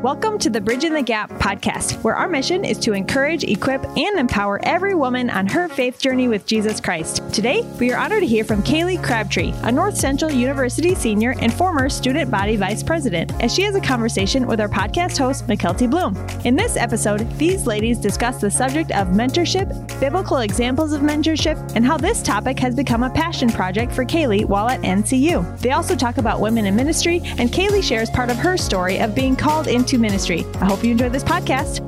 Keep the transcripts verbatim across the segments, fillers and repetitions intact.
Welcome to the Bridging the Gap podcast, where our mission is to encourage, equip, and empower every woman on her faith journey with Jesus Christ. Today, we are honored to hear from Kaylee Crabtree, a North Central University senior and former student body vice president, as she has a conversation with our podcast host, McKelty Bloom. In this episode, these ladies discuss the subject of mentorship, biblical examples of mentorship, and how this topic has become a passion project for Kaylee while at N C U. They also talk about women in ministry, and Kaylee shares part of her story of being called into ministry. I hope you enjoy this podcast.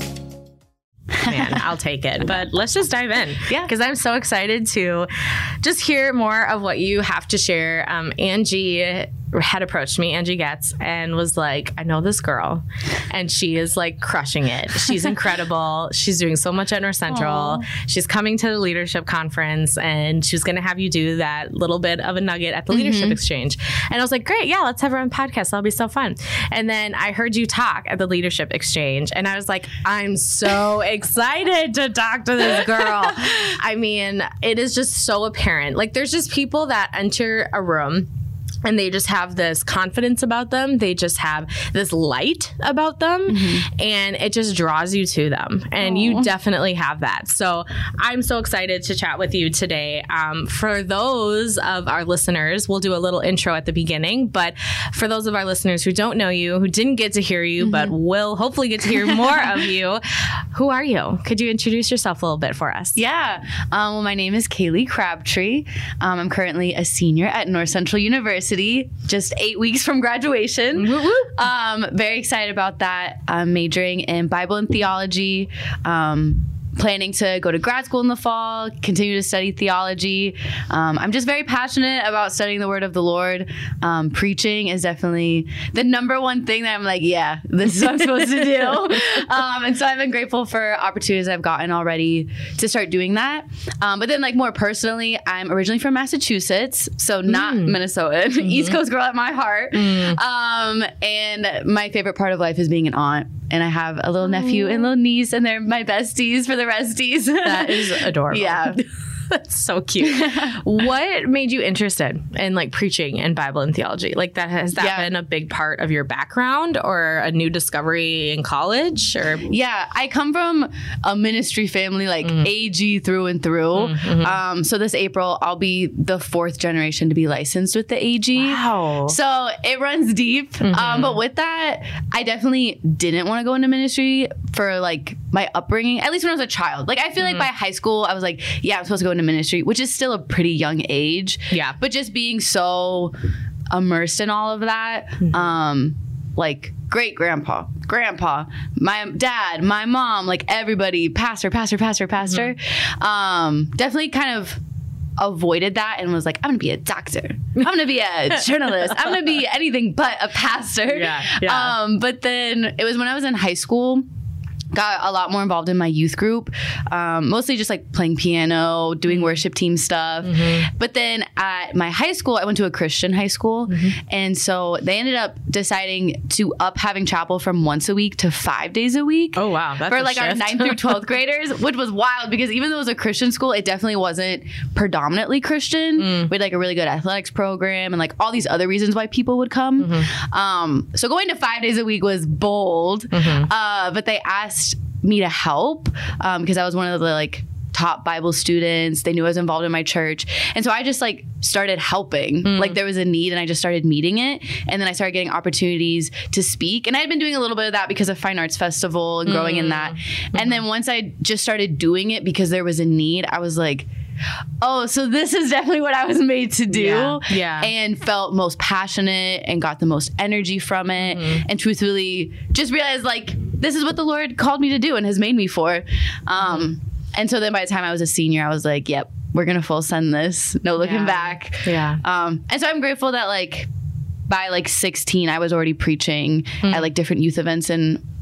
Man, I'll take it. But let's just dive in. Yeah. Because I'm so excited to just hear more of what you have to share. Um, Angie had approached me, Angie Getz, and was like, I know this girl, and she is like crushing it. She's incredible. She's doing so much at North Central. Aww. She's coming to the leadership conference, and she's going to have you do that little bit of a nugget at the mm-hmm. leadership exchange. And I was like, great. Yeah, let's have her on the podcast. That'll be so fun. And then I heard you talk at the leadership exchange, and I was like, I'm so excited to talk to this girl. I mean, it is just so apparent. Like, there's just people that enter a room and they just have this confidence about them. They just have this light about them, mm-hmm. and it just draws you to them. And Aww. You definitely have that. So I'm so excited to chat with you today. Um, for those of our listeners, we'll do a little intro at the beginning. But for those of our listeners who don't know you, who didn't get to hear you, mm-hmm. but will hopefully get to hear more of you, who are you? Could you introduce yourself a little bit for us? Yeah. Um, well, my name is Kaylee Crabtree. Um, I'm currently a senior at North Central University. Just eight weeks from graduation. Um, very excited about that. I'm majoring in Bible and theology. Um, planning to go to grad school in the fall, continue to study theology. Um, I'm just very passionate about studying the word of the Lord. Um, preaching is definitely the number one thing that I'm like, yeah, this is what I'm supposed to do. Um, and so I've been grateful for opportunities I've gotten already to start doing that. Um, but then like more personally, I'm originally from Massachusetts, so not mm. Minnesota, mm-hmm. East Coast girl at my heart. Mm. Um, and my favorite part of life is being an aunt. And I have a little nephew and little niece, and they're my besties for the resties. That is adorable. Yeah. That's so cute. What made you interested in like preaching and Bible and theology? Like that, has that yeah. been a big part of your background or a new discovery in college? Or Yeah, I come from a ministry family, like mm. A G through and through. Mm-hmm. Um, so this April, I'll be the fourth generation to be licensed with the A G. Wow. So it runs deep. Mm-hmm. Um, but with that, I definitely didn't want to go into ministry for like my upbringing, at least when I was a child. Like I feel mm-hmm. like by high school, I was like, yeah, I'm supposed to go into ministry, which is still a pretty young age. Yeah. But just being so immersed in all of that, mm-hmm. um, like great grandpa, grandpa, my dad, my mom, like everybody, pastor, pastor, pastor, pastor, mm-hmm. um, definitely kind of avoided that and was like, I'm gonna be a doctor, I'm gonna be a journalist, I'm gonna be anything but a pastor. Yeah, yeah. Um, but then it was when I was in high school, got a lot more involved in my youth group, um, mostly just like playing piano, doing worship team stuff. Mm-hmm. But then at my high school, I went to a Christian high school. Mm-hmm. And so they ended up deciding to up having chapel from once a week to five days a week. Oh, wow. That's for a like shift. Our ninth through twelfth graders, which was wild because even though it was a Christian school, it definitely wasn't predominantly Christian. Mm. We had like a really good athletics program and like all these other reasons why people would come. Mm-hmm. Um, so going to five days a week was bold. Mm-hmm. Uh, but they asked me to help because um, I was one of the like top Bible students. They knew I was involved in my church. And so I just like started helping. Mm. Like there was a need and I just started meeting it. And then I started getting opportunities to speak. And I had been doing a little bit of that because of Fine Arts Festival and growing mm. in that. Mm-hmm. And then once I just started doing it because there was a need, I was like, oh, so this is definitely what I was made to do. Yeah, yeah. And felt most passionate and got the most energy from it. Mm-hmm. And truthfully just realized like, this is what the Lord called me to do and has made me for. Um, mm-hmm. And so then by the time I was a senior, I was like, yep, we're going to full send this. No looking yeah. back. Yeah. Um, and so I'm grateful that like by like sixteen, I was already preaching mm-hmm. at like different youth events in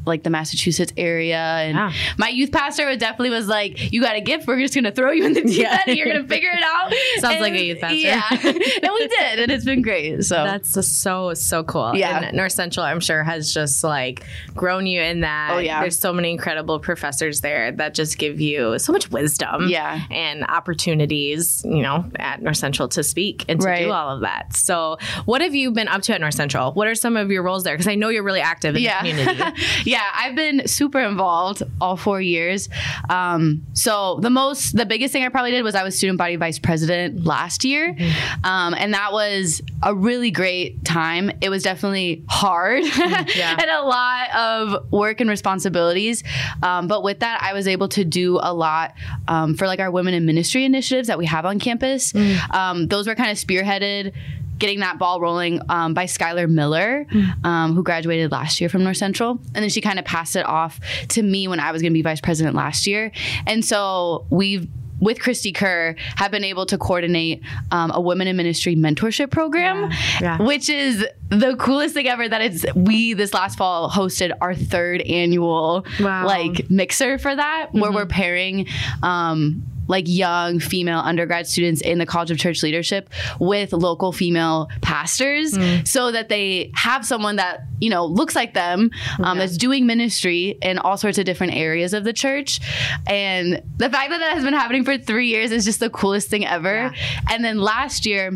like the Massachusetts area. And yeah. my youth pastor was definitely was like, you got a gift. We're just going to throw you in the deep end and you're going to figure it out. Sounds and, like a youth pastor. Yeah. And we did. And it's been great. So that's just so, so cool. Yeah. And North Central, I'm sure, has just like grown you in that. Oh, yeah. There's so many incredible professors there that just give you so much wisdom yeah. and opportunities, you know, at North Central to speak and to right. do all of that. So what have you been up to at North Central? What are some of your roles there? Because I know you're really active in yeah. the community. yeah, I've been super involved all four years. Um, so the most, the biggest thing I probably did was I was student body vice president last year. Mm-hmm. Um, and that was a really great time. It was definitely hard yeah. and a lot of work and responsibilities. Um, but with that, I was able to do a lot um, for like our women in ministry initiatives that we have on campus. Mm. Um, those were kind of spearheaded, getting that ball rolling um, by Skylar Miller, mm. um, who graduated last year from North Central. And then she kind of passed it off to me when I was going to be vice president last year. And so we've, with Christy Kerr, have been able to coordinate um, a women in ministry mentorship program, yeah. Yeah. which is the coolest thing ever. That it's we this last fall hosted our third annual wow. like mixer for that, mm-hmm. where we're pairing um, like young female undergrad students in the College of Church Leadership with local female pastors, mm. so that they have someone that, you know, looks like them, um, yeah. that's doing ministry in all sorts of different areas of the church. And the fact that that has been happening for three years is just the coolest thing ever. Yeah. And then last year,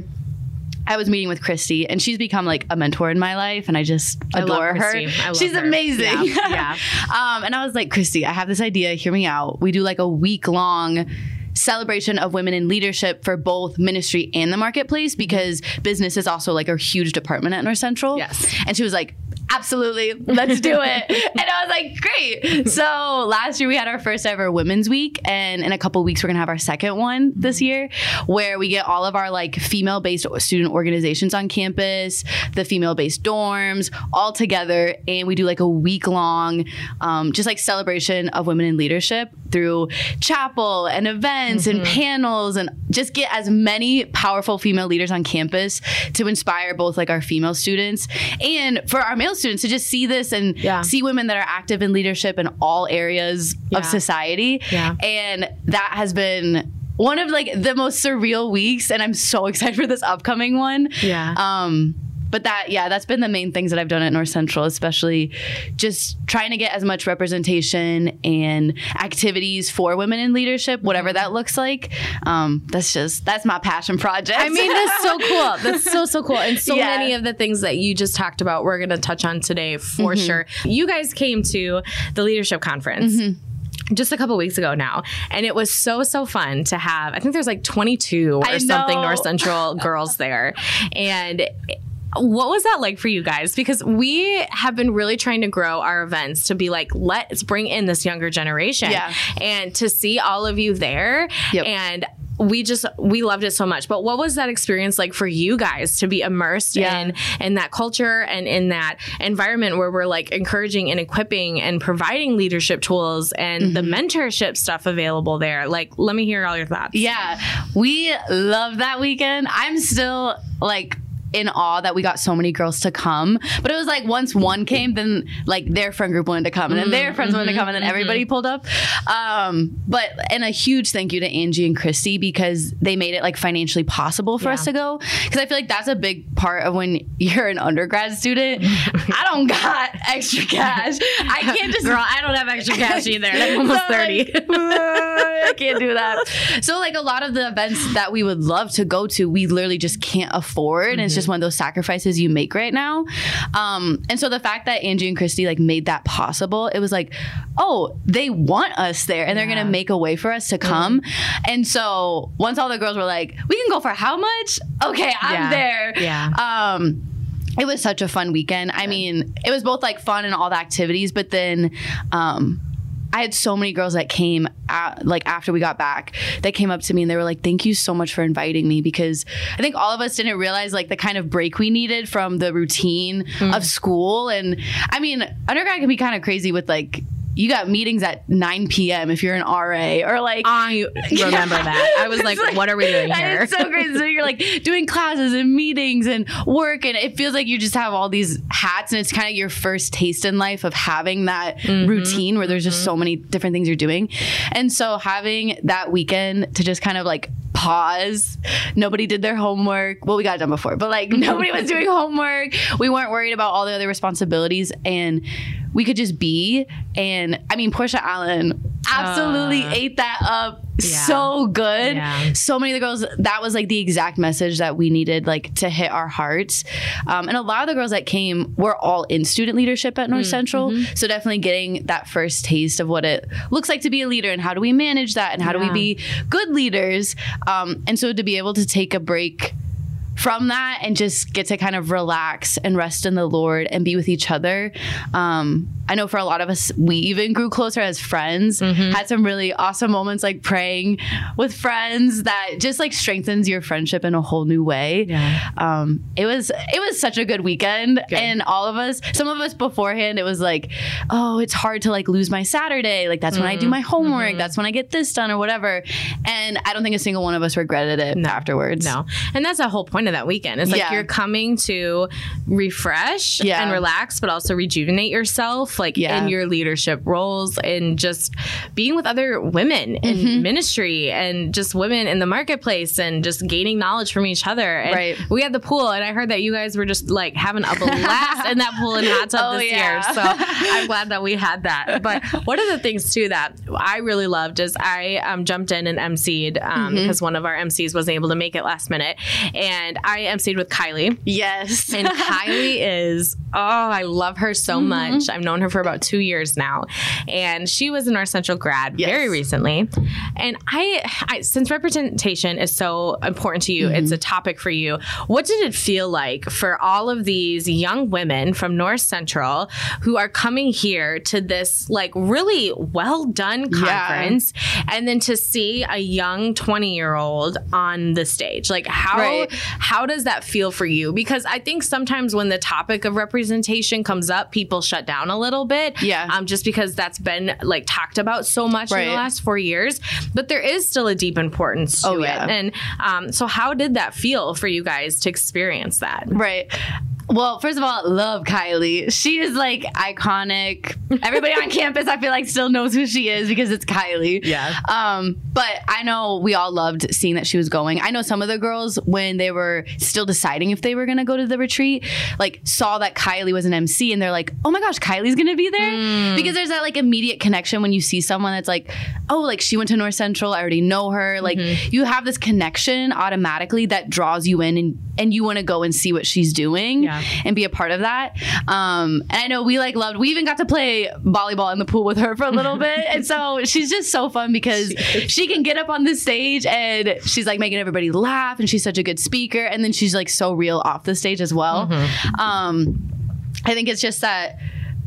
I was meeting with Christy, and she's become like a mentor in my life, and I just adore I her. I she's her. amazing. Yeah. yeah. um, and I was like, Christy, I have this idea. Hear me out. We do like a week long celebration of women in leadership for both ministry and the marketplace, because business is also like a huge department at North Central. Yes. And she was like, absolutely, let's do it. And I was like, great. So last year we had our first ever Women's Week, and in a couple of weeks we're gonna have our second one this year, where we get all of our like female-based student organizations on campus, the female-based dorms, all together, and we do like a week-long um, just like celebration of women in leadership through chapel and events mm-hmm. and panels, and just get as many powerful female leaders on campus to inspire both like our female students and for our male students to just see this and yeah. see women that are active in leadership in all areas yeah. of society. Yeah. And that has been one of like the most surreal weeks, and I'm so excited for this upcoming one. Yeah. Um, But that, yeah, that's been the main things that I've done at North Central, especially just trying to get as much representation and activities for women in leadership, whatever that looks like. Um, that's just, that's my passion project. I mean, that's so cool. That's so, so cool. And so yeah. many of the things that you just talked about, we're going to touch on today for mm-hmm. sure. You guys came to the leadership conference. Mm-hmm. just a couple weeks ago now. And it was so, so fun to have, I think there's like twenty-two or something North Central girls there. And what was that like for you guys? Because we have been really trying to grow our events to be like, let's bring in this younger generation. Yeah. And to see all of you there. Yep. And we just, we loved it so much. But what was that experience like for you guys to be immersed yeah. in, in that culture and in that environment where we're like encouraging and equipping and providing leadership tools and mm-hmm. the mentorship stuff available there? Like, let me hear all your thoughts. Yeah, we love that weekend. I'm still like in awe that we got so many girls to come. But it was like once one came, then like their friend group wanted to come, and then their friends mm-hmm, wanted to come, and then mm-hmm. everybody pulled up. Um, but and a huge thank you to Angie and Christy, because they made it like financially possible for yeah. us to go. Because I feel like that's a big part of when you're an undergrad student. I don't got extra cash. I can't just girl. I don't have extra cash either. I'm almost so, thirty. Like, I can't do that. So like a lot of the events that we would love to go to, we literally just can't afford. Mm-hmm. And it's just one of those sacrifices you make right now. Um, and so the fact that Angie and Christy like made that possible, it was like, oh, they want us there, and yeah. they're going to make a way for us to come. Mm-hmm. And so once all the girls were like, we can go for how much? Okay, I'm yeah. there. Yeah. Um, it was such a fun weekend. I mean, it was both like fun and all the activities, but then, um, I had so many girls that came at, like after we got back, that came up to me and they were like, thank you so much for inviting me, because I think all of us didn't realize like the kind of break we needed from the routine mm. of school. And I mean, undergrad can be kind of crazy with like you got meetings at nine p.m. if you're an R A, or like I remember yeah. that. I was like, like, what are we doing here? It's so crazy. So you're like doing classes and meetings and work, and it feels like you just have all these hats, and it's kind of your first taste in life of having that mm-hmm. routine where there's mm-hmm. just so many different things you're doing. And so having that weekend to just kind of like pause. Nobody did their homework. Well, we got it done before, but like nobody was doing homework. We weren't worried about all the other responsibilities, and we could just be. And I mean, Portia Allen absolutely uh, ate that up yeah. so good. Yeah. So many of the girls, that was like the exact message that we needed, like to hit our hearts. Um, and a lot of the girls that came were all in student leadership at North mm, Central. Mm-hmm. So definitely getting that first taste of what it looks like to be a leader, and how do we manage that, and how yeah. do we be good leaders. Um, and so to be able to take a break from that and just get to kind of relax and rest in the Lord and be with each other. Um, I know for a lot of us, we even grew closer as friends, mm-hmm. had some really awesome moments like praying with friends that just like strengthens your friendship in a whole new way. Yeah. Um, it was, it was such a good weekend. Good. And all of us, some of us beforehand, it was like, oh, it's hard to like lose my Saturday. Like that's mm-hmm. when I do my homework. Mm-hmm. That's when I get this done or whatever. And I don't think a single one of us regretted it no. afterwards. No. And that's the whole point of that weekend. It's like yeah. you're coming to refresh yeah. and relax, but also rejuvenate yourself, like yeah. in your leadership roles, and just being with other women in mm-hmm. ministry, and just women in the marketplace, and just gaining knowledge from each other. And right. we had the pool, and I heard that you guys were just like having a blast in that pool and hot tub oh, this yeah. year. So I'm glad that we had that. But one of the things too that I really loved is I um, jumped in and emceed um, mm-hmm. because one of our M Cs wasn't able to make it last minute, and I emceed with Kylie. Yes. And Kylie is, oh, I love her so mm-hmm. much. I've known her for about two years now. And she was a North Central grad yes. very recently. And I, I, since representation is so important to you, mm-hmm. it's a topic for you. What did it feel like for all of these young women from North Central who are coming here to this like really well done conference, yeah. and then to see a young twenty year old on the stage? Like how, right. how does that feel for you? Because I think sometimes when the topic of representation comes up, people shut down a little bit. Yeah. Um, just because that's been like talked about so much right. in the last four years. But there is still a deep importance to oh, it. Yeah. And um, so how did that feel for you guys to experience that? Right. Well, first of all, love Kylie. She is like iconic. Everybody on campus, I feel like, still knows who she is because it's Kylie. Yeah. Um, but I know we all loved seeing that she was going. I know some of the girls, when they were still deciding if they were going to go to the retreat, like saw that Kylie was an M C, and they're like, oh my gosh, Kylie's going to be there? Mm. Because there's that like immediate connection when you see someone that's like, oh, like she went to North Central, I already know her. Like mm-hmm. you have this connection automatically that draws you in, and, and you want to go and see what she's doing. Yeah. And be a part of that. Um, and I know we like loved, we even got to play volleyball in the pool with her for a little bit. And so she's just so fun because she can get up on the stage and she's like making everybody laugh, and she's such a good speaker. And then she's like so real off the stage as well. Mm-hmm. Um, I think it's just that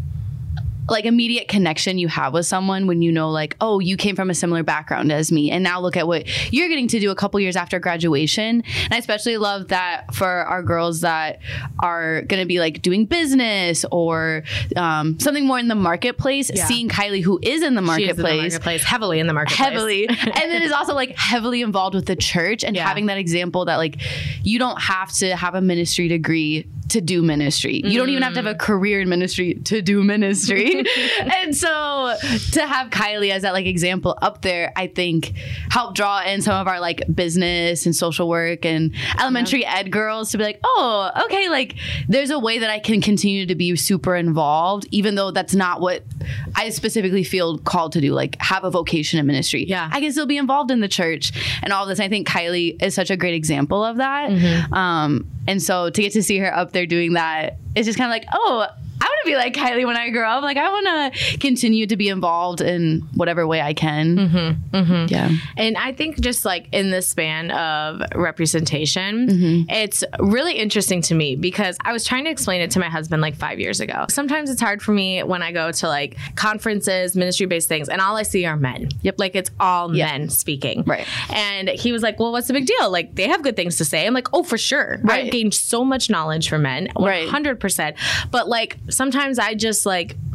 like immediate connection you have with someone when you know like, oh, you came from a similar background as me, and now look at what you're getting to do a couple years after graduation. And I especially love that for our girls that are going to be like doing business or um, something more in the marketplace, yeah. seeing Kylie, who is in the marketplace, in the marketplace heavily in the marketplace, heavily, and then is also like heavily involved with the church, and yeah. having that example that like you don't have to have a ministry degree to do ministry. You don't even have to have a career in ministry to do ministry. And so to have Kylie as that like example up there, I think helped draw in some of our like business and social work and elementary yeah. ed girls to be like, oh, okay, like there's a way that I can continue to be super involved, even though that's not what I specifically feel called to do, like have a vocation in ministry. Yeah. I can still be involved in the church and all this. I think Kylie is such a great example of that. Mm-hmm. Um, and so to get to see her up there doing that, it's just kind of like, oh, I want to be like Kylie when I grow up. Like, I want to continue to be involved in whatever way I can. Mm-hmm, mm-hmm. Yeah. And I think just like in the span of representation, mm-hmm. it's really interesting to me because I was trying to explain it to my husband like five years ago. Sometimes it's hard for me when I go to like conferences, ministry-based things, and all I see are men. Yep. Like it's all yep. men speaking. Right. And he was like, well, what's the big deal? Like they have good things to say. I'm like, oh, for sure. Right. I've gained so much knowledge from men, one hundred percent. Right. But like, sometimes I just like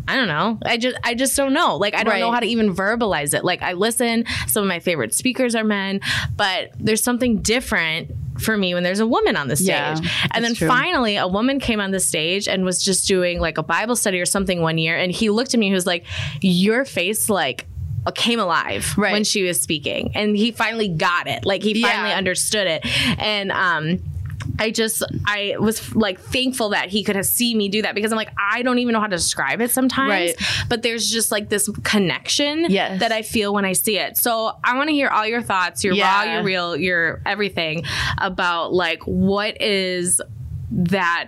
I don't know. I just I just don't know. Like, I don't Right. know how to even verbalize it. Like, I listen. Some of my favorite speakers are men, but there's something different for me when there's a woman on the stage. Yeah, and then that's true. finally a woman came on the stage and was just doing like a Bible study or something one year. And he looked at me, he was like, your face like came alive Right. when she was speaking. And he finally got it. Like he Yeah. finally understood it. And, um, I just, I was like thankful that he could have seen me do that, because I'm like, I don't even know how to describe it sometimes, Right. but there's just like this connection Yes. that I feel when I see it. So I want to hear all your thoughts, your Yeah. raw, your real, your everything about like, what is that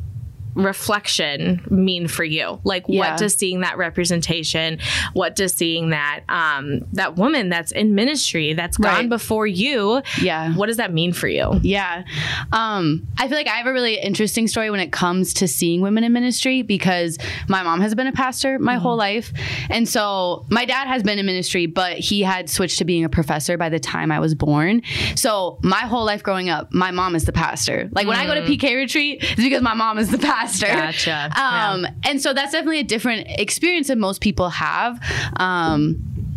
reflection mean for you? Like, Yeah. what does seeing that representation, what does seeing that um that woman that's in ministry, that's gone Right. before you, Yeah. what does that mean for you? Yeah. Um, I feel like I have a really interesting story when it comes to seeing women in ministry, because my mom has been a pastor my whole life. And so my dad has been in ministry, but he had switched to being a professor by the time I was born. So my whole life growing up, my mom is the pastor. Like when I go to P K retreat, it's because my mom is the pastor. Gotcha. Um, and so that's definitely a different experience than most people have, um,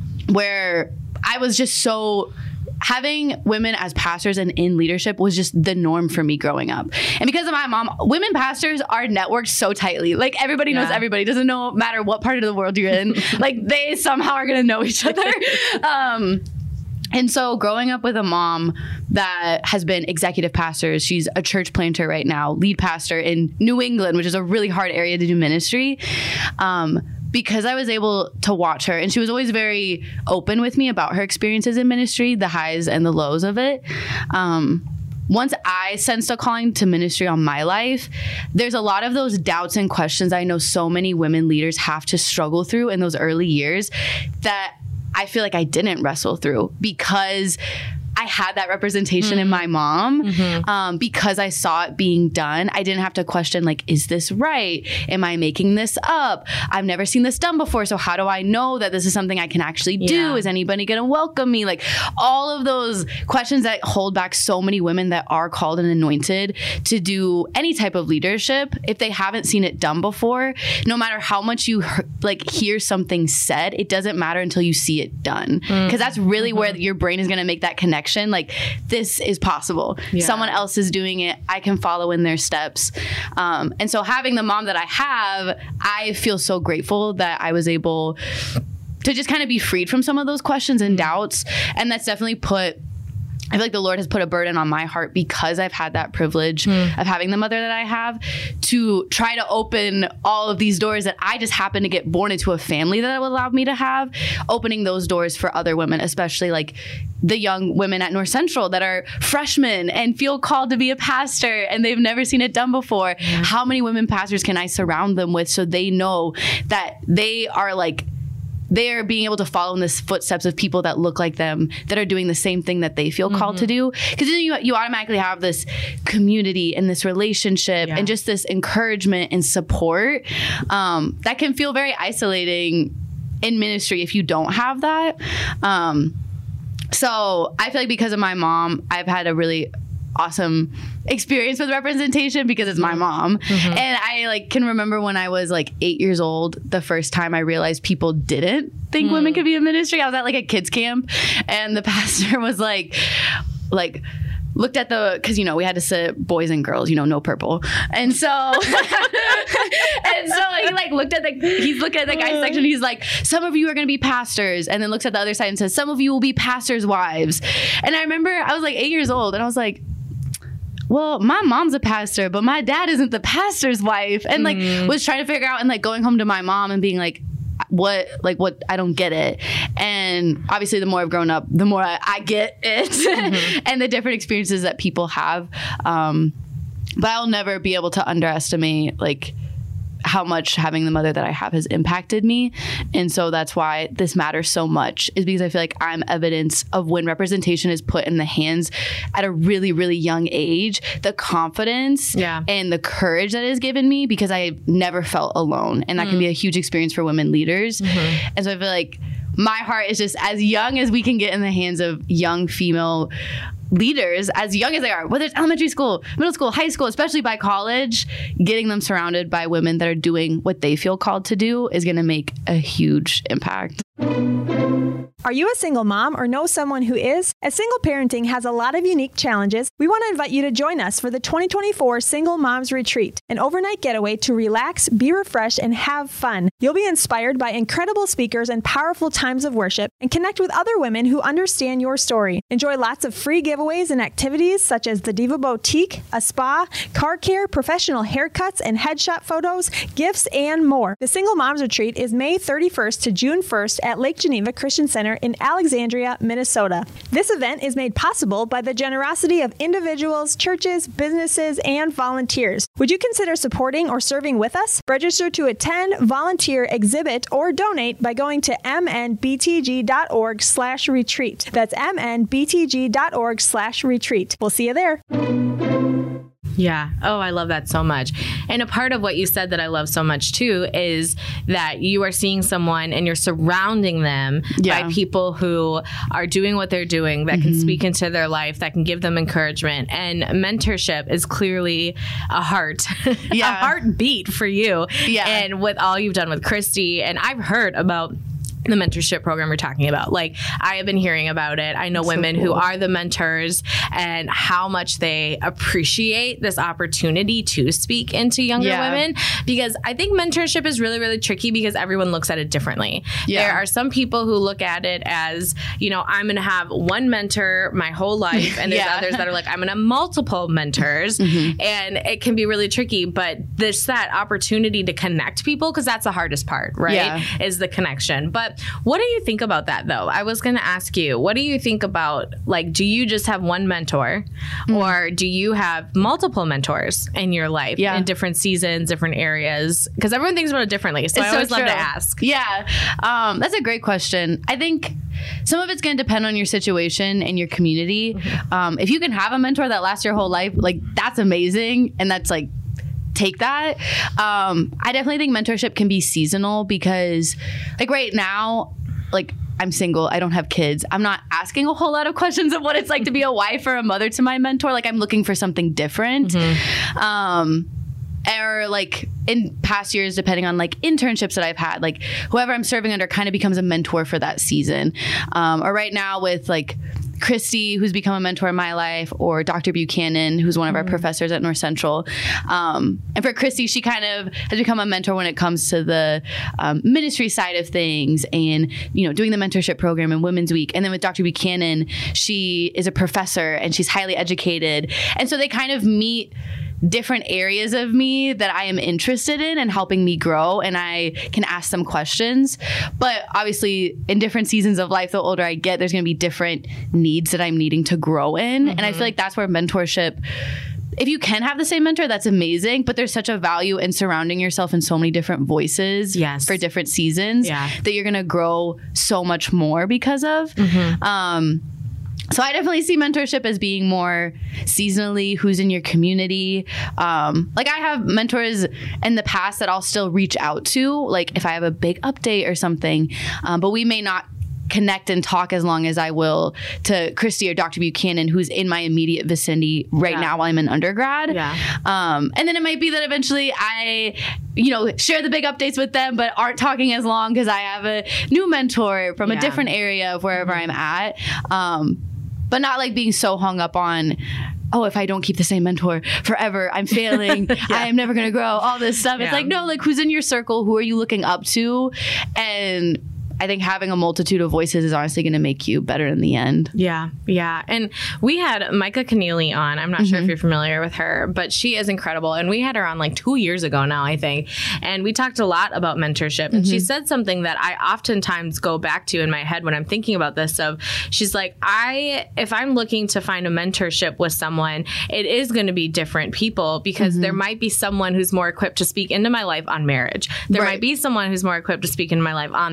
where I was just so having women as pastors and in leadership was just the norm for me growing up. And because of my mom, women pastors are networked so tightly. Like everybody knows Yeah. everybody. Doesn't no matter what part of the world you're in. Like they somehow are going to know each other. Um, And so growing up with a mom that has been executive pastor, she's a church planter right now, lead pastor in New England, which is a really hard area to do ministry. Um, because I was able to watch her, and she was always very open with me about her experiences in ministry, the highs and the lows of it. Um, Once I sensed a calling to ministry on my life, there's a lot of those doubts and questions I know so many women leaders have to struggle through in those early years that I feel like I didn't wrestle through, because I had that representation mm-hmm. in my mom, mm-hmm. um, because I saw it being done. I didn't have to question, like, is this right? Am I making this up? I've never seen this done before. So how do I know that this is something I can actually do? Yeah. Is anybody going to welcome me? Like all of those questions that hold back so many women that are called and anointed to do any type of leadership. If they haven't seen it done before, no matter how much you like hear something said, it doesn't matter until you see it done. Because mm. that's really mm-hmm. where your brain is going to make that connection. Like, this is possible. Yeah. Someone else is doing it. I can follow in their steps. Um, and so having the mom that I have, I feel so grateful that I was able to just kind of be freed from some of those questions and doubts. And that's definitely put, I feel like the Lord has put a burden on my heart, because I've had that privilege mm. of having the mother that I have, to try to open all of these doors that I just happened to get born into a family that allowed me to have, opening those doors for other women, especially like the young women at North Central that are freshmen and feel called to be a pastor and they've never seen it done before. Mm. How many women pastors can I surround them with so they know that they are like, they're being able to follow in the footsteps of people that look like them, that are doing the same thing that they feel mm-hmm. called to do. Because then you, you automatically have this community and this relationship yeah. and just this encouragement and support um, that can feel very isolating in ministry if you don't have that. Um, so I feel like because of my mom, I've had a really awesome experience with representation because it's my mom. Mm-hmm. And I like can remember when I was like eight years old, the first time I realized people didn't think mm. women could be in ministry. I was at like a kids camp and the pastor was like, like, looked at the, because, you know, we had to sit boys and girls, you know, no purple. And so, and so he like looked at the, he's looking at the guy's section. He's like, some of you are going to be pastors. And then looks at the other side and says, some of you will be pastors' wives. And I remember I was like eight years old and I was like, well, my mom's a pastor, but my dad isn't the pastor's wife. And like mm. was trying to figure out and like going home to my mom and being like, what, like what, I don't get it. And obviously the more I've grown up, the more I, I get it mm-hmm. and the different experiences that people have. Um, but I'll never be able to underestimate like how much having the mother that I have has impacted me. And so that's why this matters so much, is because I feel like I'm evidence of when representation is put in the hands at a really, really young age, the confidence yeah. and the courage that is given me, because I never felt alone. And that mm. can be a huge experience for women leaders. Mm-hmm. And so I feel like my heart is just as young as we can get in the hands of young female leaders as young as they are, whether it's elementary school, middle school, high school, especially by college, getting them surrounded by women that are doing what they feel called to do is going to make a huge impact. Are you a single mom or know someone who is? As single parenting has a lot of unique challenges, we want to invite you to join us for the twenty twenty-four Single Moms Retreat, an overnight getaway to relax, be refreshed, and have fun. You'll be inspired by incredible speakers and powerful times of worship, and connect with other women who understand your story. Enjoy lots of free giveaways and activities such as the Diva Boutique, a spa, car care, professional haircuts, and headshot photos, gifts, and more. The Single Moms Retreat is May thirty-first to June first at Lake Geneva Christian Center in Alexandria, Minnesota. This event is made possible by the generosity of individuals, churches, businesses, and volunteers. Would you consider supporting or serving with us? Register to attend, volunteer, exhibit, or donate by going to mnbtg.org slash retreat. That's mnbtg.org slash retreat. We'll see you there. Yeah. Oh, I love that so much. And a part of what you said that I love so much too is that you are seeing someone and you're surrounding them yeah. by people who are doing what they're doing, that mm-hmm. can speak into their life, that can give them encouragement. And mentorship is clearly a heart, yeah. a heartbeat for you. Yeah. And with all you've done with Christy, and I've heard about the mentorship program we're talking about. Like, I have been hearing about it. I know That's women so cool. who are the mentors and how much they appreciate this opportunity to speak into younger yeah. women, because I think mentorship is really, really tricky because everyone looks at it differently. Yeah. There are some people who look at it as, you know, I'm going to have one mentor my whole life, and there's yeah. others that are like, I'm going to have multiple mentors, mm-hmm. and it can be really tricky, but there's that opportunity to connect people, because that's the hardest part, right? Yeah. Is the connection. But what do you think about that, though? I was going to ask you, what do you think about, like, do you just have one mentor, mm. or do you have multiple mentors in your life yeah. in different seasons, different areas? Because everyone thinks about it differently. So it's I always so love to ask. Yeah, um, that's a great question. I think some of it's going to depend on your situation and your community. Mm-hmm. Um, if you can have a mentor that lasts your whole life, like, that's amazing. And that's like, take that. Um, I definitely think mentorship can be seasonal, because like right now, like I'm single, I don't have kids. I'm not asking a whole lot of questions of what it's like to be a wife or a mother to my mentor. Like, I'm looking for something different. Mm-hmm. Um, or like in past years, depending on like internships that I've had, like whoever I'm serving under kind of becomes a mentor for that season. Um, or right now with like Christy, who's become a mentor in my life, or Doctor Buchanan, who's one of our mm. professors at North Central. Um, and for Christy, she kind of has become a mentor when it comes to the um, ministry side of things, and, you know, doing the mentorship program in Women's Week. And then with Doctor Buchanan, she is a professor and she's highly educated. And so they kind of meet different areas of me that I am interested in and helping me grow, and I can ask them questions. But obviously, in different seasons of life, the older I get, there's going to be different needs that I'm needing to grow in. Mm-hmm. And I feel like that's where mentorship, if you can have the same mentor, that's amazing. But there's such a value in surrounding yourself in so many different voices yes. for different seasons yeah. that you're going to grow so much more because of. Mm-hmm. Um, So I definitely see mentorship as being more seasonally, who's in your community. Um, like I have mentors in the past that I'll still reach out to, like if I have a big update or something, um, but we may not connect and talk as long as I will to Christy or Doctor Buchanan, who's in my immediate vicinity right yeah. now while I'm in undergrad. Yeah. Um, and then it might be that eventually I, you know, share the big updates with them, but aren't talking as long because I have a new mentor from yeah. a different area of wherever mm-hmm. I'm at. Um, But not like being so hung up on, oh, if I don't keep the same mentor forever, I'm failing. yeah. I am never going to grow. All this stuff. Yeah. It's like, no, like who's in your circle? Who are you looking up to? And I think having a multitude of voices is honestly going to make you better in the end. Yeah, yeah. And we had Micah Keneally on. I'm not mm-hmm. sure if you're familiar with her, but she is incredible. And we had her on like two years ago now, I think. And we talked a lot about mentorship. And mm-hmm. she said something that I oftentimes go back to in my head when I'm thinking about this. Of she's like, I, if I'm looking to find a mentorship with someone, it is going to be different people, because mm-hmm. there might be someone who's more equipped to speak into my life on marriage. There right. might be someone who's more equipped to speak into my life on the ministry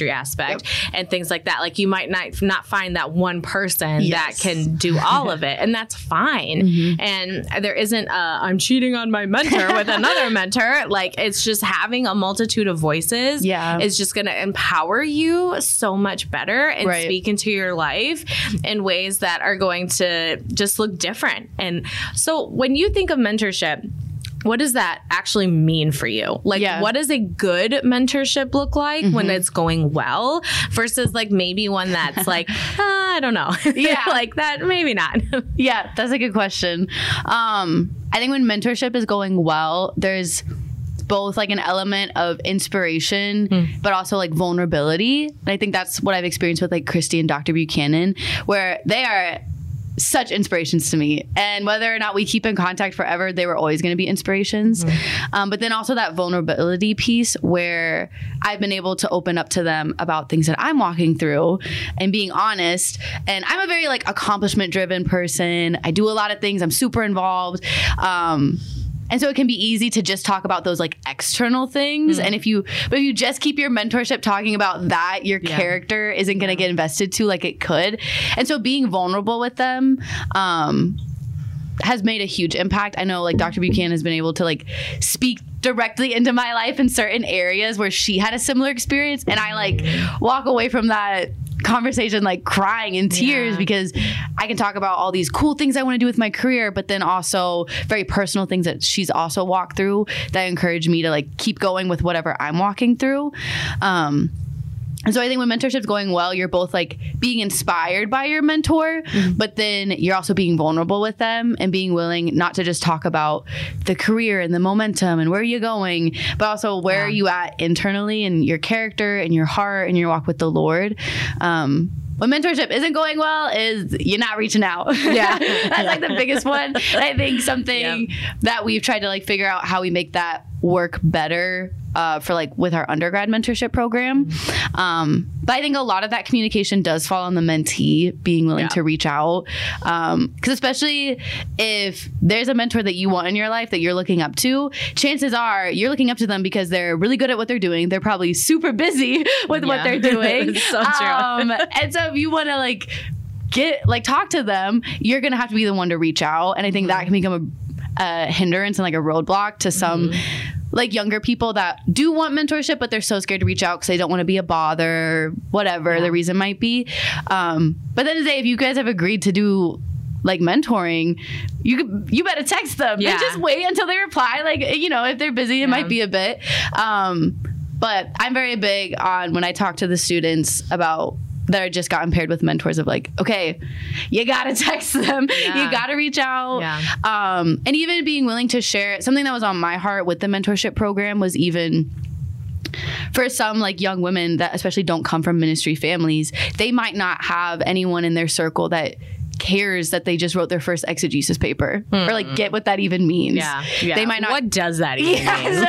ministry aspect Yep. and things like that. Like you might not not find that one person Yes. that can do all of it, and that's fine. Mm-hmm. And there isn't a, I'm cheating on my mentor with another mentor. Like it's just having a multitude of voices Yeah. is just going to empower you so much better and Right. speak into your life in ways that are going to just look different. And so when you think of mentorship, what does that actually mean for you? Like, Yeah. what does a good mentorship look like Mm-hmm. when it's going well versus like maybe one that's like, ah, I don't know. Yeah. like that, maybe not. Yeah, that's a good question. Um, I think when mentorship is going well, there's both like an element of inspiration, mm. but also like vulnerability. And I think that's what I've experienced with like Christy and Doctor Buchanan, where they are such inspirations to me. And whether or not we keep in contact forever, they were always going to be inspirations. Mm-hmm. Um, but then also that vulnerability piece where I've been able to open up to them about things that I'm walking through and being honest. And I'm a very like accomplishment driven person. I do a lot of things. I'm super involved. Um, And so it can be easy to just talk about those like external things. Mm-hmm. And if you, but if you just keep your mentorship talking about that, your yeah. character isn't going to get invested to like it could. And so being vulnerable with them, um, has made a huge impact. I know like Doctor Buchanan has been able to like speak directly into my life in certain areas where she had a similar experience. And I like walk away from that conversation like crying in tears yeah. because I can talk about all these cool things I want to do with my career, but then also very personal things that she's also walked through that encourage me to like keep going with whatever I'm walking through. Um, And so I think when mentorship's going well, you're both like being inspired by your mentor, mm-hmm. but then you're also being vulnerable with them and being willing not to just talk about the career and the momentum and where you're going, but also where yeah. are you at internally and your character and your heart and your walk with the Lord. Um, when mentorship isn't going well is you're not reaching out. Yeah. That's like the biggest one. I think something yep. that we've tried to like figure out how we make that work better uh, for like with our undergrad mentorship program. Um, but I think a lot of that communication does fall on the mentee being willing yeah. to reach out. Um, cause especially if there's a mentor that you want in your life that you're looking up to, chances are you're looking up to them because they're really good at what they're doing. They're probably super busy with yeah. what they're doing. So true. Um, and so if you want to like get, like talk to them, you're going to have to be the one to reach out. And I think mm-hmm. that can become a, a hindrance and like a roadblock to some mm-hmm. like younger people that do want mentorship, but they're so scared to reach out because they don't want to be a bother, whatever yeah. the reason might be. Um, but then today, if you guys have agreed to do like mentoring, you could, you better text them yeah. and just wait until they reply. Like, you know, if they're busy, it yeah. might be a bit. Um, but I'm very big on when I talk to the students about that are just gotten paired with mentors of like, okay, you gotta text them, yeah. you gotta reach out. Yeah. Um, and even being willing to share something that was on my heart with the mentorship program was even for some like young women that especially don't come from ministry families, they might not have anyone in their circle that cares that they just wrote their first exegesis paper mm. or like get what that even means. Yeah, yeah. They might not. What does that even yes.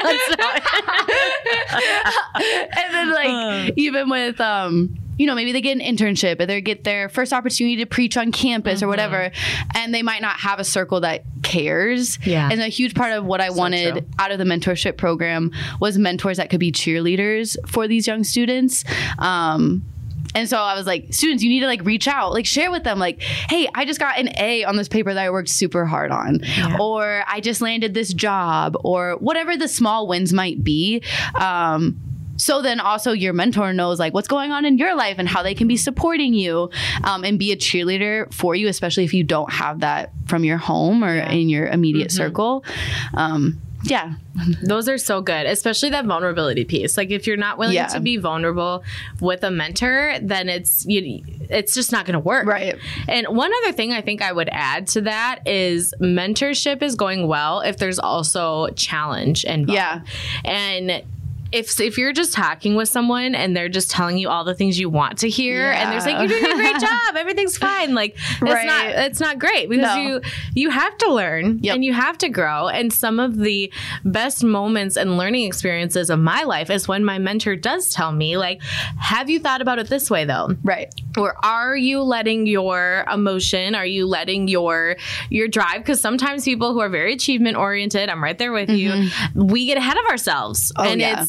mean? And then like uh. even with um you know, maybe they get an internship or they get their first opportunity to preach on campus mm-hmm. or whatever, and they might not have a circle that cares. Yeah. And a huge part of what I so wanted true. out of the mentorship program was mentors that could be cheerleaders for these young students. Um, And so I was like, students, you need to like reach out, like share with them like, hey, I just got an A on this paper that I worked super hard on, yeah. or I just landed this job, or whatever the small wins might be. Um, So then also your mentor knows like what's going on in your life and how they can be supporting you um, and be a cheerleader for you, especially if you don't have that from your home or yeah. in your immediate mm-hmm. circle. Um, yeah. Those are so good, especially that vulnerability piece. Like if you're not willing yeah. to be vulnerable with a mentor, then it's you, it's just not going to work. Right. And one other thing I think I would add to that is mentorship is going well if there's also challenge involved. Yeah. And If if you're just talking with someone and they're just telling you all the things you want to hear yeah. and they're saying you're doing a great job, everything's fine, like it's right. not it's not great because no. you you have to learn yep. and you have to grow. And some of the best moments and learning experiences of my life is when my mentor does tell me like, have you thought about it this way though? Right. Or are you letting your emotion, are you letting your your drive? Because sometimes people who are very achievement oriented, I'm right there with mm-hmm. you, we get ahead of ourselves. Oh, and yeah. it's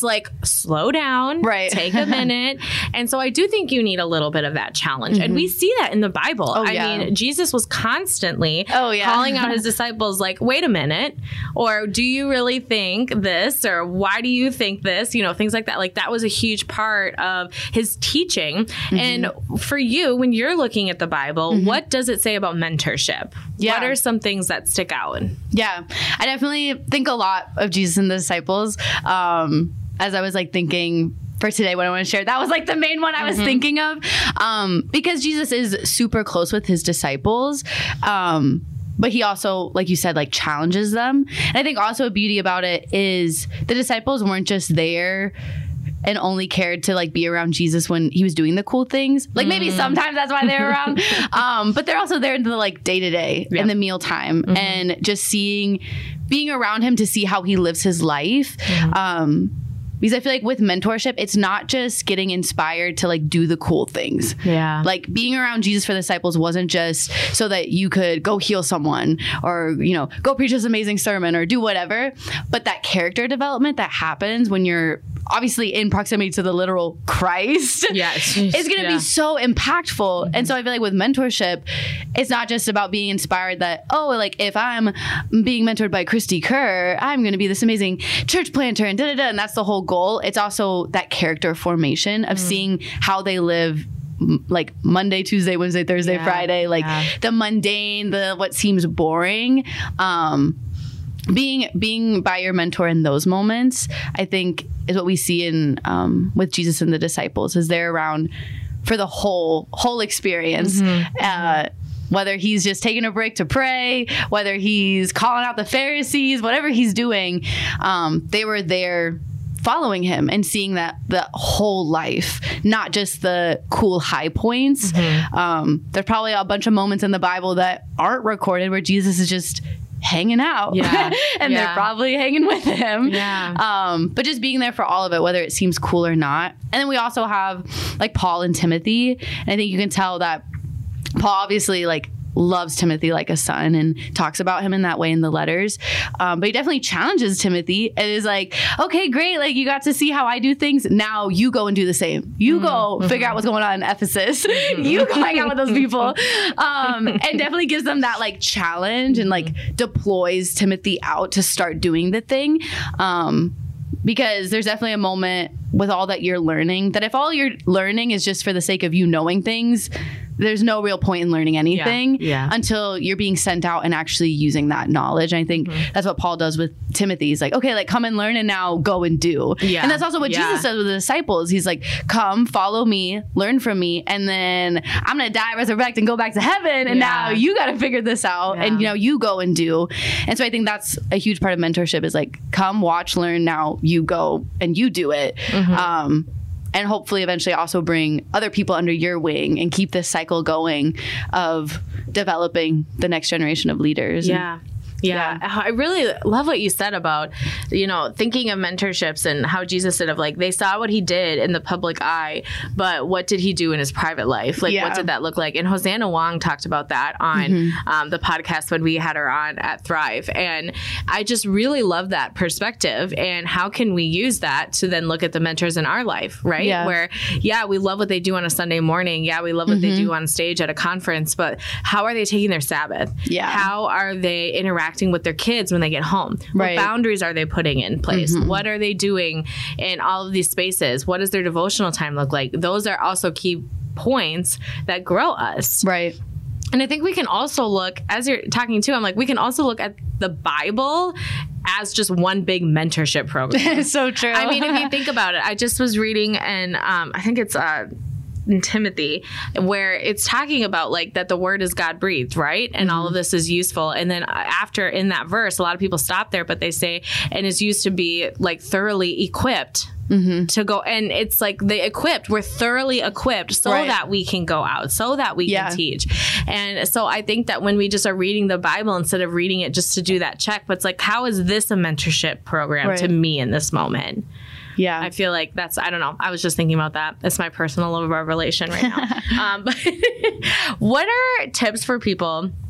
like, slow down, right? Take a minute. And so I do think you need a little bit of that challenge. Mm-hmm. And we see that in the Bible. Oh, I yeah. mean, Jesus was constantly oh, yeah. calling out his disciples like, wait a minute, or do you really think this? Or why do you think this? You know, things like that. Like that was a huge part of his teaching. Mm-hmm. And for you, when you're looking at the Bible, mm-hmm. what does it say about mentorship? Yeah. What are some things that stick out? Yeah, I definitely think a lot of Jesus and the disciples. Um, as I was like thinking for today, what I want to share, that was like the main one I was mm-hmm. thinking of, um, because Jesus is super close with his disciples. Um, But he also, like you said, like challenges them. And I think also a beauty about it is the disciples weren't just there and only cared to like be around Jesus when he was doing the cool things. Like maybe mm. sometimes that's why they're around. um, but they're also there in the like day to day in the mealtime mm-hmm. and just seeing, being around him to see how he lives his life. Mm-hmm. Um, Because I feel like with mentorship, it's not just getting inspired to like do the cool things. Yeah. Like being around Jesus for the disciples wasn't just so that you could go heal someone or, you know, go preach this amazing sermon or do whatever. But that character development that happens when you're obviously in proximity to the literal Christ yes. is going to yeah. be so impactful. Mm-hmm. And so I feel like with mentorship, it's not just about being inspired that, oh, like if I'm being mentored by Christy Kerr, I'm going to be this amazing church planter and da da da. And that's the whole goal. It's also that character formation of mm. seeing how they live m- like Monday, Tuesday, Wednesday, Thursday, yeah, Friday, like yeah. the mundane, the what seems boring. Um, being being by your mentor in those moments, I think is what we see in um, with Jesus and the disciples, is they're around for the whole whole experience. Mm-hmm. Uh, whether he's just taking a break to pray, whether he's calling out the Pharisees, whatever he's doing, um, they were there following him and seeing that the whole life, not just the cool high points. Mm-hmm. Um, there's probably a bunch of moments in the Bible that aren't recorded where Jesus is just hanging out yeah. and yeah. they're probably hanging with him. Yeah. Um, but just being there for all of it, whether it seems cool or not. And then we also have like Paul and Timothy. And I think you can tell that Paul obviously like loves Timothy like a son and talks about him in that way in the letters. Um, but he definitely challenges Timothy and is like, okay, great. Like you got to see how I do things. Now you go and do the same. You mm-hmm. go figure out what's going on in Ephesus. Mm-hmm. You go hang out with those people. Um, and definitely gives them that like challenge and like deploys Timothy out to start doing the thing. Um, because there's definitely a moment with all that you're learning that if all you're learning is just for the sake of you knowing things, there's no real point in learning anything yeah, yeah. until you're being sent out and actually using that knowledge. And I think mm-hmm. that's what Paul does with Timothy. He's like, okay, like come and learn and now go and do. Yeah. And that's also what yeah. Jesus does with the disciples. He's like, come, follow me, learn from me, and then I'm going to die, resurrect, and go back to heaven. And yeah. now you got to figure this out. Yeah. And, you know, you go and do. And so I think that's a huge part of mentorship is like, come, watch, learn, now you go and you do it. Mm-hmm. Um, and hopefully eventually also bring other people under your wing and keep this cycle going of developing the next generation of leaders. Yeah. And, Yeah. yeah. I really love what you said about, you know, thinking of mentorships and how Jesus said of like, they saw what he did in the public eye, but what did he do in his private life? Like, yeah. what did that look like? And Hosanna Wong talked about that on mm-hmm. um, the podcast when we had her on at Thrive. And I just really love that perspective. And how can we use that to then look at the mentors in our life, right? Yeah. Where, yeah, we love what they do on a Sunday morning. Yeah, we love what mm-hmm. they do on stage at a conference, but how are they taking their Sabbath? Yeah. How are they interacting with their kids when they get home? Right. What boundaries are they putting in place? Mm-hmm. What are they doing in all of these spaces? What does their devotional time look like? Those are also key points that grow us. Right. And I think we can also look, as you're talking too, I'm like, we can also look at the Bible as just one big mentorship program. So true. I mean, if you think about it, I just was reading and um, I think it's uh, in Timothy, where it's talking about like that the word is God breathed, right? And mm-hmm. all of this is useful. And then after in that verse, a lot of people stop there, but they say, and is used to be like thoroughly equipped mm-hmm. to go. And it's like the equipped, we're thoroughly equipped so right. that we can go out, so that we yeah. can teach. And so I think that when we just are reading the Bible instead of reading it just to do that check, but it's like, how is this a mentorship program right. to me in this moment? Yeah. I feel like that's, I don't know. I was just thinking about that. It's my personal love revelation right now. um, but what are tips for people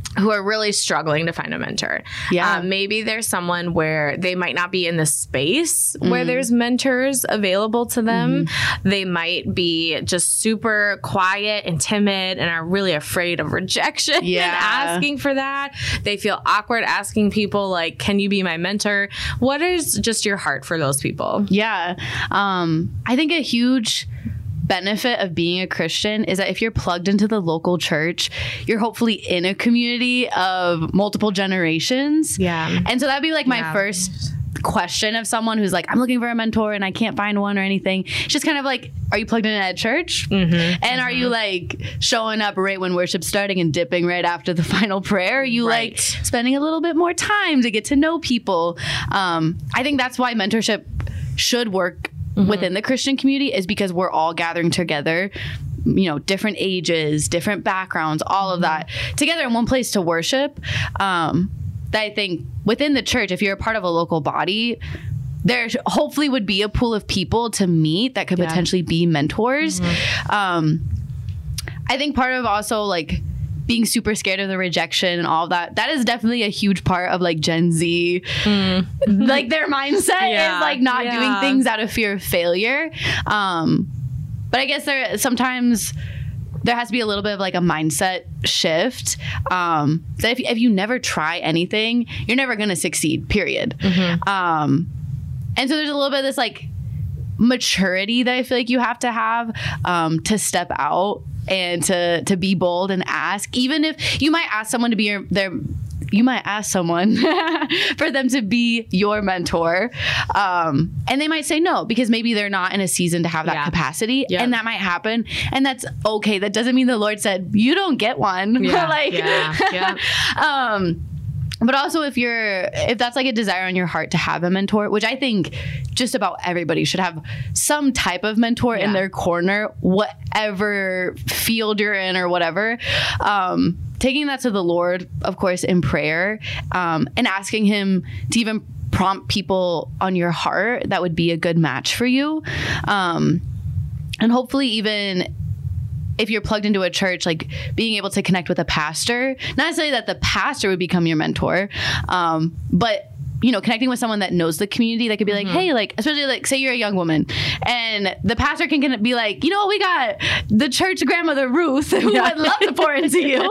who are really struggling to find a mentor. Yeah. Um, maybe there's someone where they might not be in the space mm. where there's mentors available to them. Mm. They might be just super quiet and timid and are really afraid of rejection yeah. and asking for that. They feel awkward asking people like, can you be my mentor? What is just your heart for those people? Yeah. Um, I think a huge benefit of being a Christian is that if you're plugged into the local church, you're hopefully in a community of multiple generations. Yeah. And so that'd be like my yeah. first question of someone who's like, I'm looking for a mentor and I can't find one or anything. It's just kind of like, are you plugged in at church? Mm-hmm. And mm-hmm. are you like showing up right when worship's starting and dipping right after the final prayer? Are you right. like spending a little bit more time to get to know people? Um, I think that's why mentorship should work Mm-hmm. within the Christian community, is because we're all gathering together, you know, different ages, different backgrounds, all of that together in one place to worship. Um, that I think within the church, if you're a part of a local body, there hopefully would be a pool of people to meet that could yeah. potentially be mentors. Mm-hmm. Um, I think part of also like being super scared of the rejection and all of that, that is definitely a huge part of like Gen Z. Mm. Like their mindset yeah. is like not yeah. doing things out of fear of failure. Um, but I guess there sometimes there has to be a little bit of like a mindset shift. Um, that if, if you never try anything, you're never going to succeed, period. Mm-hmm. Um, and so there's a little bit of this like maturity that I feel like you have to have um, to step out and to to be bold and ask, even if you might ask someone to be your their you might ask someone for them to be your mentor, um, and they might say no because maybe they're not in a season to have that yeah. capacity, yep. and that might happen, and that's okay. That doesn't mean the Lord said you don't get one. Yeah. like, yeah. Yeah. um, but also if you're, if that's like a desire on your heart to have a mentor, which I think just about everybody should have some type of mentor yeah. in their corner, whatever field you're in or whatever, um, taking that to the Lord, of course, in prayer, um, and asking him to even prompt people on your heart that would be a good match for you. Um, and hopefully even if you're plugged into a church, like being able to connect with a pastor, not necessarily that the pastor would become your mentor, um, but you know, connecting with someone that knows the community that could be mm-hmm. like, hey, like, especially like, say you're a young woman and the pastor can, can be like, you know, we got the church grandmother Ruth who yeah. would love to pour into you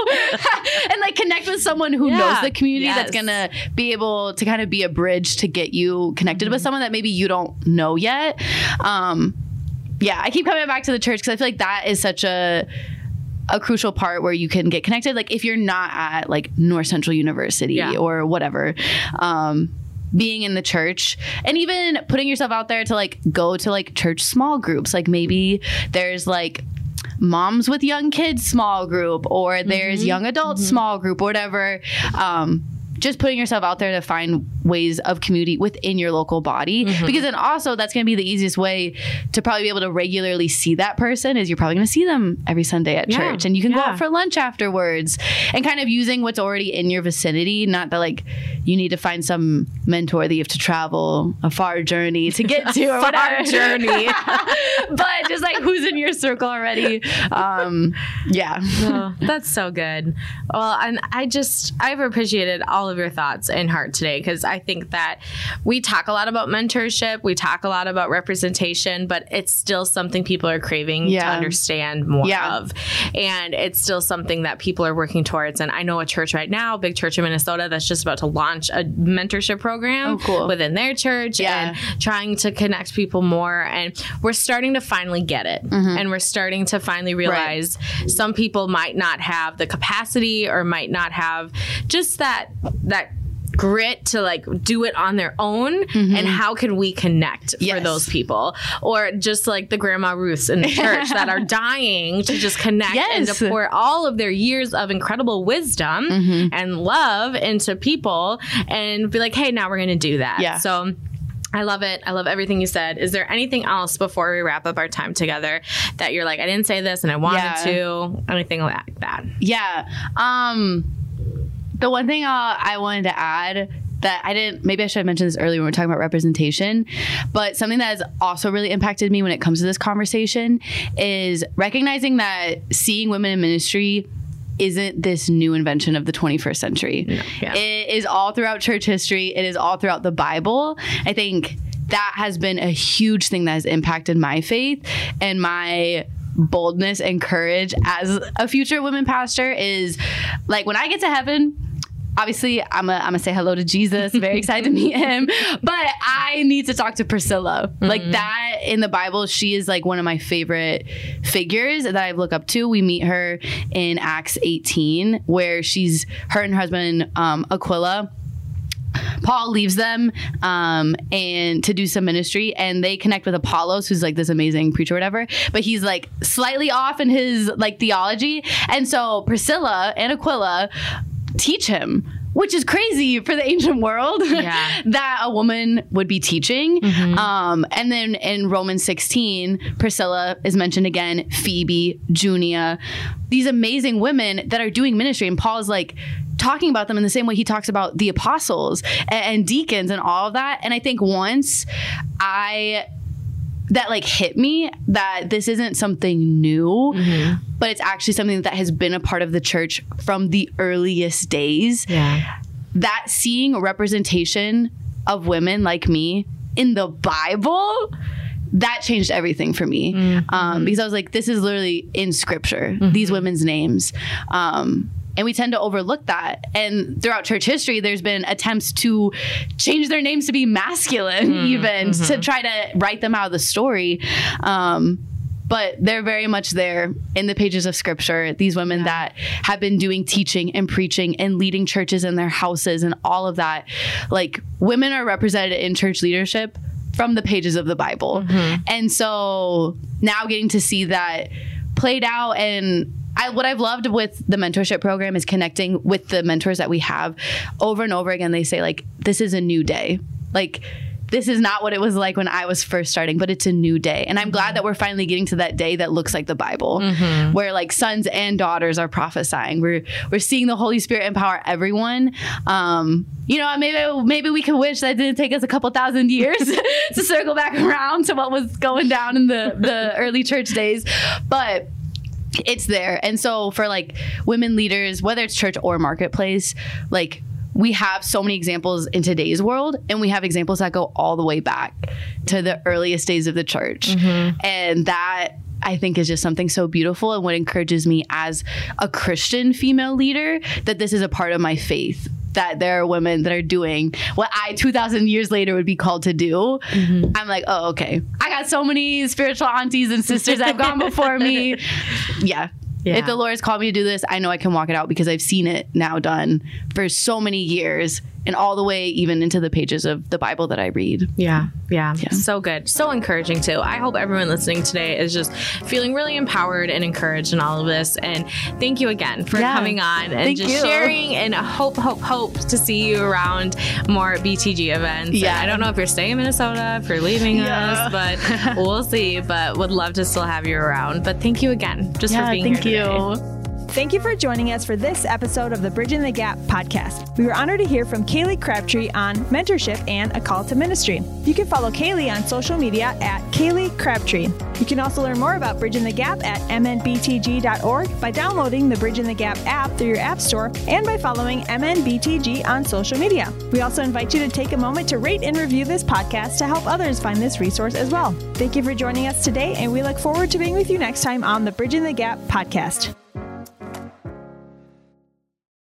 and like connect with someone who yeah. knows the community yes. that's going to be able to kind of be a bridge to get you connected mm-hmm. with someone that maybe you don't know yet. Um, yeah, I keep coming back to the church because I feel like that is such a a crucial part where you can get connected. Like if you're not at like North Central University yeah. or whatever, um, being in the church and even putting yourself out there to like go to like church small groups. Like maybe there's like moms with young kids small group, or there's mm-hmm. young adults mm-hmm. small group, or whatever. Um, just putting yourself out there to find ways of community within your local body, mm-hmm. because then also that's going to be the easiest way to probably be able to regularly see that person is you're probably going to see them every Sunday at yeah. church, and you can yeah. go out for lunch afterwards, and kind of using what's already in your vicinity. Not that like you need to find some mentor that you have to travel a far journey to get to, or far journey, but just like who's in your circle already. Um, yeah, oh, that's so good. Well, and I just I've appreciated all of your thoughts and heart today, because I think that we talk a lot about mentorship, we talk a lot about representation, but it's still something people are craving yeah. to understand more yeah. of, and it's still something that people are working towards. And I know a church right now, big church in Minnesota, that's just about to launch a mentorship program oh, cool. within their church yeah. and trying to connect people more, and we're starting to finally get it, mm-hmm. and we're starting to finally realize right. some people might not have the capacity or might not have just that that grit to like do it on their own, mm-hmm. and how can we connect yes. for those people, or just like the grandma Ruths in the church that are dying to just connect yes. and to pour all of their years of incredible wisdom mm-hmm. and love into people and be like, hey, now we're going to do that. Yeah. So I love it. I love everything you said. Is there anything else before we wrap up our time together that you're like, I didn't say this and I wanted yeah. to, anything like that? Yeah. Um, The one thing uh, I wanted to add that I didn't, maybe I should have mentioned this earlier when we were talking about representation, but something that has also really impacted me when it comes to this conversation is recognizing that seeing women in ministry isn't this new invention of the twenty-first century. No, yeah. It is all throughout church history. It is all throughout the Bible. I think that has been a huge thing that has impacted my faith and my boldness and courage as a future women pastor is like when I get to heaven, obviously I'm a, I'm gonna say hello to Jesus, very excited to meet him, but I need to talk to Priscilla. Mm-hmm. Like that in the Bible, she is like one of my favorite figures that I look up to. We meet her in Acts eighteen where she's, her and her husband um, Aquila, Paul leaves them um, and to do some ministry, and they connect with Apollos, who's like this amazing preacher or whatever, but he's like slightly off in his like theology. And so Priscilla and Aquila teach him, which is crazy for the ancient world yeah. that a woman would be teaching. Mm-hmm. Um, and then in Romans sixteen, Priscilla is mentioned again, Phoebe, Junia, these amazing women that are doing ministry. And Paul is like talking about them in the same way he talks about the apostles and, and deacons and all of that. And I think once I... that like hit me that this isn't something new, mm-hmm. but it's actually something that has been a part of the church from the earliest days. Yeah. That seeing a representation of women like me in the Bible, that changed everything for me. Mm-hmm. Um, because I was like, this is literally in scripture, mm-hmm. these women's names. Um, And we tend to overlook that. And throughout church history, there's been attempts to change their names to be masculine, mm, even mm-hmm. to try to write them out of the story. Um, but they're very much there in the pages of scripture. These women yeah. that have been doing teaching and preaching and leading churches in their houses and all of that. Like, women are represented in church leadership from the pages of the Bible. Mm-hmm. And so now getting to see that played out, and I, what I've loved with the mentorship program is connecting with the mentors that we have over and over again. They say like, this is a new day. Like, this is not what it was like when I was first starting, but it's a new day. And I'm mm-hmm. glad that we're finally getting to that day that looks like the Bible, mm-hmm. where like sons and daughters are prophesying. We're we're seeing the Holy Spirit empower everyone. Um, you know, maybe maybe we can wish that it didn't take us a couple thousand years to circle back around to what was going down in the, the early church days. But it's there. And so for like women leaders, whether it's church or marketplace, like we have so many examples in today's world, and we have examples that go all the way back to the earliest days of the church. Mm-hmm. And that I think is just something so beautiful, and what encourages me as a Christian female leader, that this is a part of my faith, that there are women that are doing what I two thousand years later would be called to do. Mm-hmm. I'm like, oh, okay. I got so many spiritual aunties and sisters that have gone before me. Yeah. Yeah. If the Lord has called me to do this, I know I can walk it out because I've seen it now done for so many years, and all the way even into the pages of the Bible that I read. Yeah, yeah. Yeah. So good. So encouraging too. I hope everyone listening today is just feeling really empowered and encouraged in all of this. And thank you again for yeah. coming on and thank just you. sharing, and hope, hope, hope to see you around more B T G events. Yeah. And I don't know if you're staying in Minnesota, if you're leaving yeah. us, but we'll see. But would love to still have you around. But thank you again just yeah, for being thank here you. Today. Thank you for joining us for this episode of the Bridging the Gap podcast. We were honored to hear from Kaylee Crabtree on mentorship and a call to ministry. You can follow Kaylee on social media at Kaylee Crabtree. You can also learn more about Bridging the Gap at m n b t g dot org by downloading the Bridging the Gap app through your app store and by following M N B T G on social media. We also invite you to take a moment to rate and review this podcast to help others find this resource as well. Thank you for joining us today, and we look forward to being with you next time on the Bridging the Gap podcast.